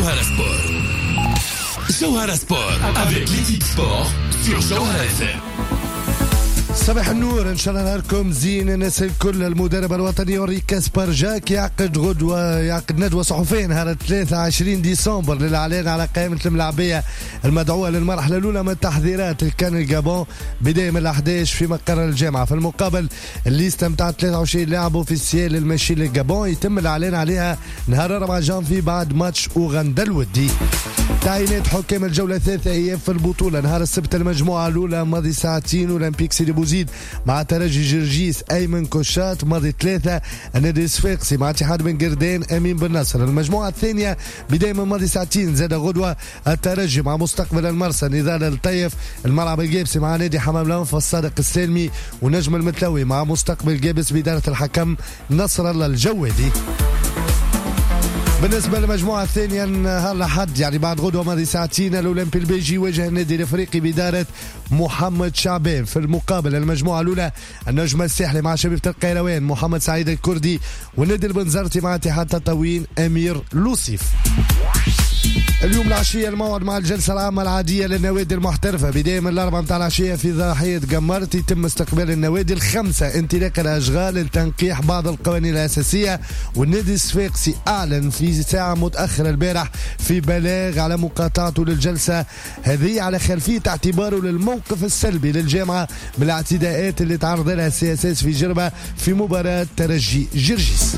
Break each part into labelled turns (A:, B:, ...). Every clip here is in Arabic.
A: Jawhara Sport. Jawhara Sport avec l'équipe sport sur Jawhara FM.
B: صباح النور، ان شاء الله نهاركم زين. الناس الكل، المدرب الوطني يوري كاسبر جاك يعقد ندوه صحفيه نهار 23 ديسمبر للاعلان على قائمه الملاعبيه المدعوه للمرحله الاولى من تحضيرات الكان الجابون بدايه من 11 في مقر الجامعه. في المقابل الليسته نتاع 23 لاعب اوفيسيال للماشي للجابون يتم الاعلان عليها نهار 4 جانفي بعد ماتش اوغندا الودي. تعيينات حكام الجوله الثالثه ايام في البطوله نهار السبت المجموعه الاولى ماضي ساعتين اولمبيك سيدي بوزيد مع ترجي جرجيس ايمن كوشات، ماضي 3 النادي الصفاقسي مع اتحاد بن قردان امين بن نصر. المجموعه الثانيه بدايه من ماضي ساعتين زاد غدوه الترجي مع مستقبل المرسى نضال الطيف، الملعب الجابسي مع نادي حمام الانف الصادق السالمي، ونجم المتلوي مع مستقبل جابس باداره الحكم نصر الله الجوادي. بالنسبة للمجموعة الثانية نهار الأحد يعني بعد غدوة ماضي ساعتين الأولمبي البيجي يواجه النادي الأفريقي بإدارة محمد شعبان. في المقابل المجموعة الأولى النجم الساحلي مع شبيبة القيروان محمد سعيد الكردي، والنادي البنزرتي مع اتحاد تطاوين أمير لوسيف. اليوم العشية الموعد مع الجلسة العامة العادية للنوادي المحترفة بداية من الأربعة متاع العشية في ضاحية قمرت. يتم استقبال النوادي الخمسة انطلاق الأشغال لتنقيح بعض القوانين الأساسية، والنادي الصفاقسي أعلن في ساعة متأخرة البارح في بلاغ على مقاطعته للجلسة هذه على خلفية اعتباره للموقف السلبي للجامعة بالاعتداءات اللي تعرض لها السياسات في جربة في مباراة ترجي جرجيس.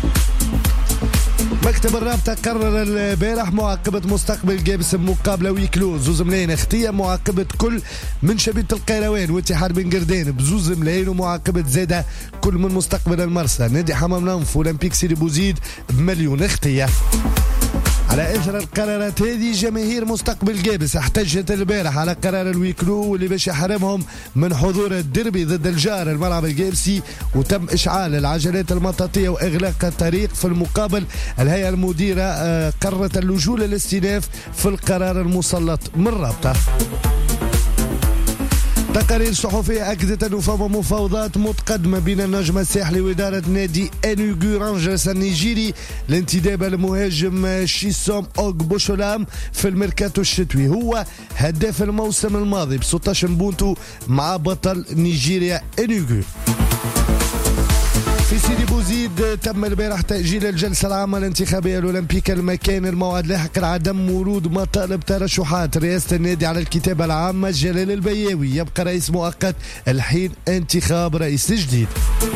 B: مكتب الرابطة قرر البارح معاقبة مستقبل جابس بمقابلة ويكلو 2 ملايين اختية، معاقبة كل من شبيبة القيروان واتحاد بن قردان ب2 ملايين، ومعاقبة زادة كل من مستقبل المرسى نادي حمام الانف اولمبيك سيدي بوزيد ب1,000,000 اختية. على اثر القرارات هذه جماهير مستقبل جابس احتجت البارح على قرار الويكلو واللي باش يحرمهم من حضور الديربي ضد الجار الملعب الجابسي، وتم اشعال العجلات المطاطيه واغلاق الطريق. في المقابل الهيئه المديره قررت اللجوء للاستئناف في القرار المسلط من الرابطه. تقارير صحفية أكدت أنه فما مفاوضات متقدمة بين النجم الساحلي وإدارة نادي إنوغو رانجرز النيجيري لانتداب المهاجم شيسوم أوغ بوشولام في الميركاتو الشتوي. هو هداف الموسم الماضي ب16 بونتو مع بطل نيجيريا إنوغو. في سيدي بوزيد تم البارح تأجيل الجلسة العامة الانتخابية الأولمبية المكان الموعد لاحق عدم ورود مطالب ترشحات رئاسة النادي على الكتابة العامة جلال البياوي يبقى رئيس مؤقت الحين انتخاب رئيس جديد.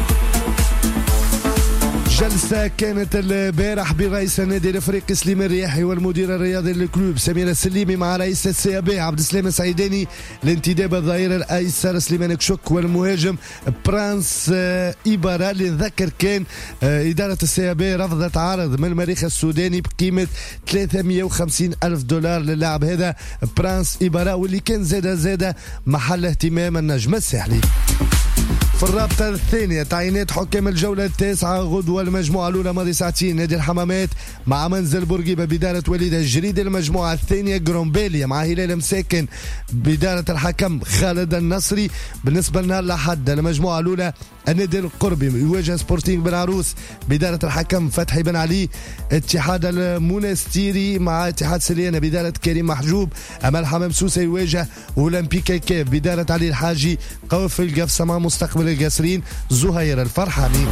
B: جلسة كانت البارح برئيس النادي الافريقي سليم الرياحي والمدير الرياضي للكلوب سمير السليمي مع رئيس السي بي عبد السلام السعيداني لانتداب الظهير الايسر سليمان كشك والمهاجم برانس ايبارا اللي ذكر كان اداره السي بي رفضت عرض من المريخ السوداني بقيمه $350,000 للاعب هذا برانس ايبارا، واللي كان زاد محل اهتمام النجم الساحلي. في الرابطة الثانية تعيينات حكام الجولة التاسعة غدوة المجموعة الأولى ماضي ساعتين نادي الحمامات مع منزل بورقيبة بدارة وليد الجريدي. المجموعة الثانية جرومبيليا مع هلال مساكن بدارة الحكم خالد النصري. بالنسبة لنا لحد المجموعة الأولى النادي القربي يواجه سبورتينغ بن عروس بدارة الحكم فتحي بن علي، اتحاد المونستيري مع اتحاد سليانة بدارة كريم محجوب، أما الحمام سوسة يواجه أولمبيك الكاف بدارة علي الحاجي، قوف القفصة مع مستقبل القاسرين زهير الفرحاني.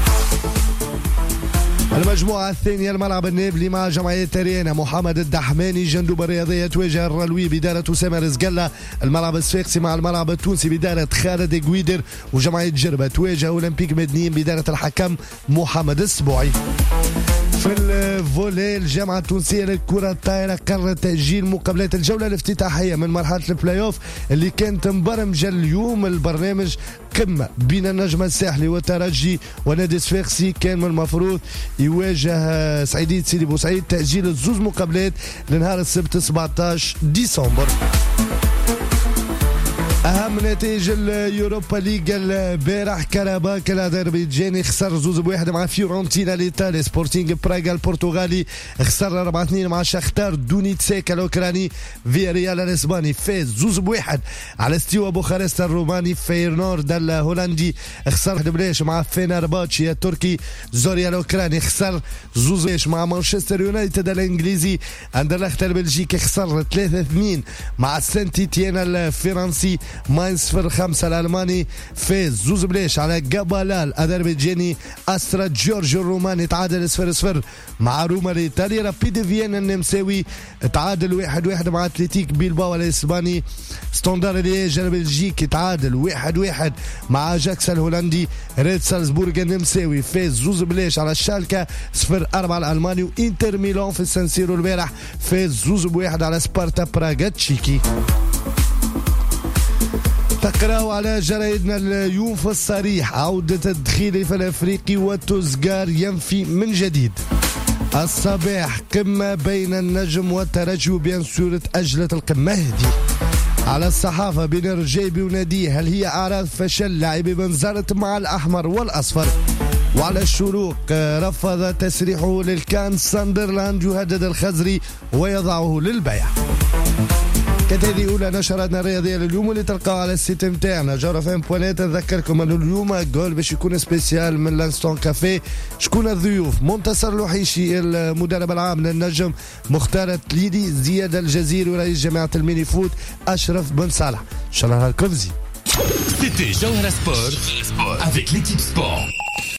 B: المجموعة الثانية الملعب النابلي مع جمعية ريانا محمد الدحماني، جندوب الرياضية تواجه الرلوي بدارة أسامة رزقلة، الملعب الصفاقسي مع الملعب التونسي بدارة خالد قويدر، وجمعية جربة تواجه أولمبيك مدنيين بدارة الحكم محمد السبوعي. في الفولي الجامعة التونسية للكرة الطائرة قررت تأجيل مقابلات الجولة الافتتاحية من مرحلة البلاي اوف اللي كانت مبرمجة اليوم. البرنامج قمة بين النجم الساحلي والترجي ونادي الصفاقسي كان من المفروض يواجه سعيدية سيدي بوسعيد، تأجيل الزوز مقابلات لنهار السبت 17 ديسمبر. أهم نتائج اليوروبا ليغ البارح: كاراباك الأذربيجاني خسر 2-1 مع فيورنتينا الإيطالي. سبورتينغ براغا البرتغالي خسر 4-2 مع شختار دونيتسيك الأوكراني. فياريال الإسباني فاز 2-1 على ستيوا بوخارست الروماني. فيرنورد الهولندي خسر 1-0 مع فينرباتشي التركي. زوريا الأوكراني خسر 2-0 مع مانشستر يونايتد الإنجليزي. أندرلخت البلجيكي خسر 3-2 مع سانت إتيان الفرنسي. ماينز 0-5 الألماني فاز 2-0 على جابالا الأذربيجاني. أسترا جورج الروماني تعادل 0-0 مع روما الإيطالي. رابيد فيينا النمساوي تعادل 1-1 مع أتلتيك بيلباو الإسباني. ستاندار لييج البلجيكي تعادل 1-1 مع أجاكس الهولندي. ريد سالزبورغ النمساوي فاز 2-0 على الشالكة 0-4 الألماني. وإنتر ميلان في السانسيرو البارح فاز 2-1 على سبارتا براغا التشيكي. تقرأوا على جرائدنا اليوم في الصريح: عودة الدخيل الأفريقي وتوزغار ينفي من جديد. الصباح: قمة بين النجم والترجي وبين صورة أجلة القمة هذه. على الصحافة: بن رجيبي وناديه: هل هي أعراض فشل لاعبي بنزرة مع الأحمر والأصفر؟ وعلى الشروق: رفض تسريحه للكان ساندرلاند يهدد الخزري ويضعه للبيع. كانت هذه أولى نشراتنا الرياضية لليوم اللي تلقاها على السيت متاعنا جورة فام بوانيت. نذكركم أنه اليوم جول باش يكون سبيسيال من لانستون كافيه. شكون الضيوف؟ منتصر لوحيشي المدرب العام للنجم، مختار التليدي، زياد الجزيري ورئيس جماعة الميني فوت أشرف بن صالح. إن شاء الله نهاركم زين.
A: C'était Jawhara Sport avec l'équipe sport.